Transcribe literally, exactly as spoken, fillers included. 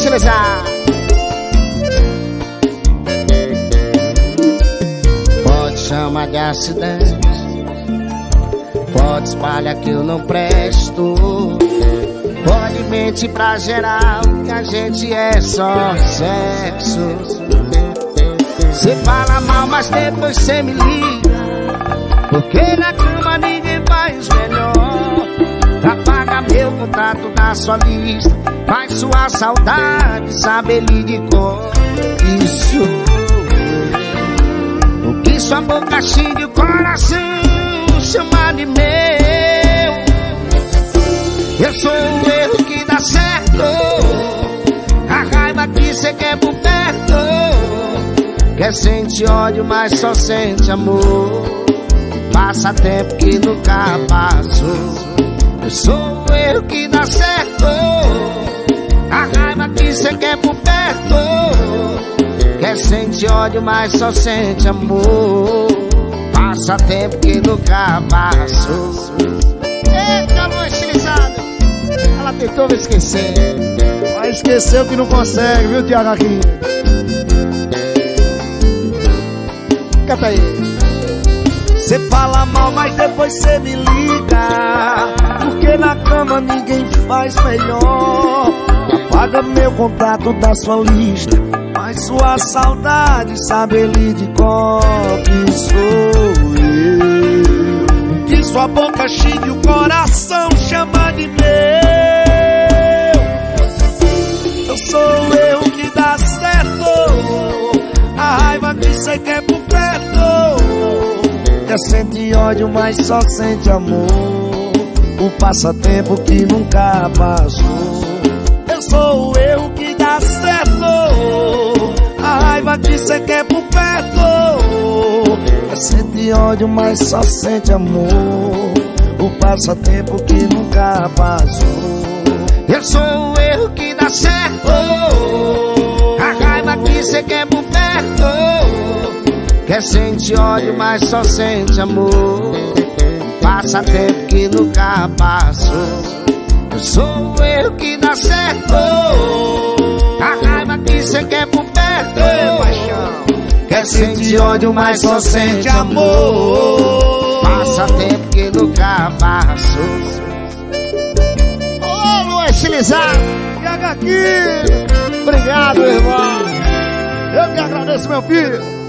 estilizar. Pode chamar de acidente, pode espalhar que eu não presto, pode mentir pra geral que a gente é só sexo. Cê fala mal, mas depois cê me liga, porque na cama ninguém faz melhor. Apaga meu contato da sua lista, faz sua saudade saber lhe de cor. Isso, o que sua boca xinga o coração chama de meu. Eu sou o erro que dá certo, a raiva que cê quer por perto. Quer sentir ódio, mas só sente amor. Passa tempo que nunca passou. Eu sou o erro que dá certo, a raiva que cê quer por perto. Quer sentir ódio, mas só sente amor. Passa tempo que nunca passou. Eita, lua estilizada, ela tentou me esquecer, mas esqueceu que não consegue, viu, Tiago aqui? Canta aí. Cê fala mal, mas depois cê me liga, porque na cama ninguém faz melhor. Apaga meu contato da sua lista, mas sua saudade sabe ele de cor. Que sou eu, que sua boca xingue o coração chama de meu. Eu sou eu que dá certo, a raiva que cê quer por perto. Quer sentir ódio, mas só sente amor. O passatempo que nunca passou. Eu sou o erro que dá certo, a raiva que cê quer por perto. Quer sentir ódio, mas só sente amor. O passatempo que nunca passou. Eu sou o erro que dá certo, a raiva que cê quer por perto. Quer sentir ódio, mas só sente amor. Passa tempo que nunca passou. Eu sou o erro que dá certo, a raiva que cê quer por perto. Quer sentir ódio, mas só sente amor. Passa tempo que nunca passou. Ô, lua estilizada, Tiago aqui. Obrigado, irmão. Eu que agradeço, meu filho.